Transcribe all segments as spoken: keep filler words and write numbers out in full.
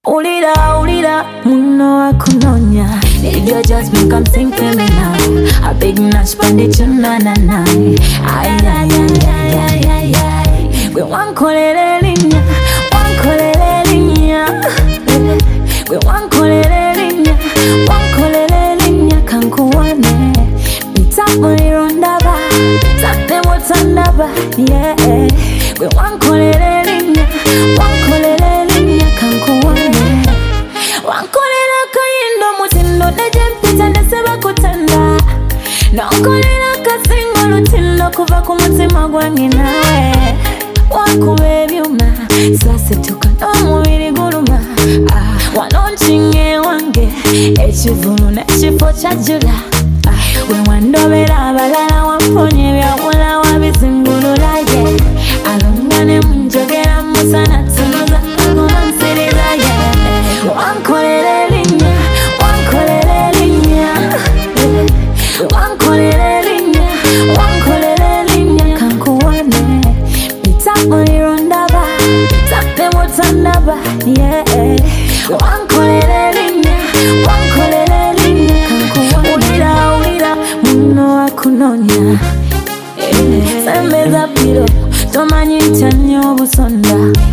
Ulira, ulira, muno wa kunonya. Need your just me come sing for me now. A big nash bandit, na na na. Ay, ay, ay, ay, ay, ay, ay. We want kolere linya, want kolere linya. We want kolere linya, want kolere linya. Kankuwane, mitamo irondaba, tane motandaba, yeah. We want kolere linya, want kolere linya. Kankuwane, want kolere kayindo mutindo nejempita neseba kutanda. Na kolere kasingo lutindo kuva kumutima gwange nawe. Wakubebyuma sase tukanomubiri guluma. Ah, wanonchinge wange ekivunu n'ekifo kyajjula. Ah, we wandobera abalala wamponye byawula wabizingulula ye. Alungane munjogera musana tunoza ngoma nsiriza ye. Wankolere linya, wankolere linya. Wankolere linya, wankolere linya. Kankuwane mitamo irondaba, tane motandaba, yeah. Wankolere linya, wankolere linya. Kankuwane ulira, ulira, muno wa kunonya. Sembeza piro, tomanyi ntyanyo busonda.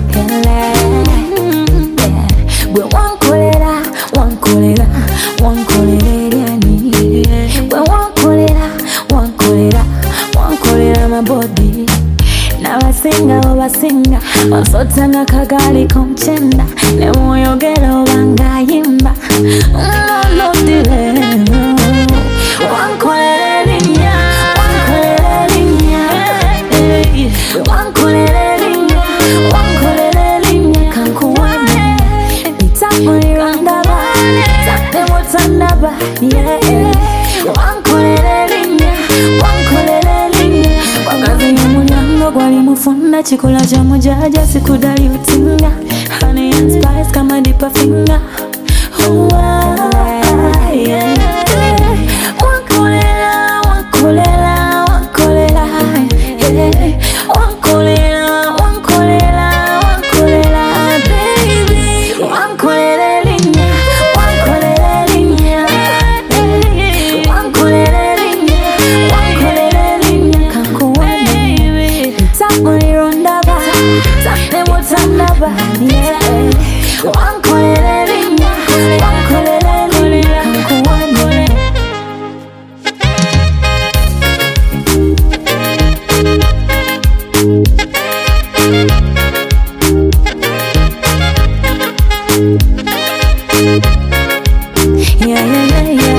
Gwe wankolera, wankolera, wankolera lyani. Gwe wankolera, wankolera, wankolera my body. Nabasinga obasinga, basota nga kagali komchenda. Ne mwoyogera obanga yimba, no delay. Wankolera linya, wankolera linya. Wankolera linya, wankolera linya. Kankuwane, mitamo irondaba, tane motandaba, yeah. Wankolera linya, wankolera linya. Wakazi y'omulyango gwali mufunda kikola kya mujaja sikudali utinga. Honey and spice kama dipa finger. Oh, ah, yeah. Wankolera, wankolera, wankolera, yeah. Wankolera, wankolera, wankolera, baby. Wankolera linya, wankolera linya. Wankolera linya, wankolera linya. Kankuwane, mitamo irondaba, tane motandaba, yeah. Wankolera linya, wankolera linya. Kankuwane. Yeah, yeah, yeah, yeah.